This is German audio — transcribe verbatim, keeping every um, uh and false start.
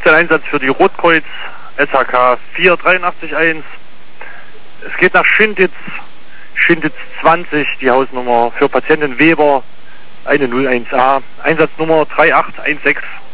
ist ein Einsatz für die Rotkreuz S H K vier drei acht eins. Es geht nach Schinditz, Schinditz zwanzig, die Hausnummer für Patientin Weber, eine null eins a, Einsatznummer drei acht eins sechs.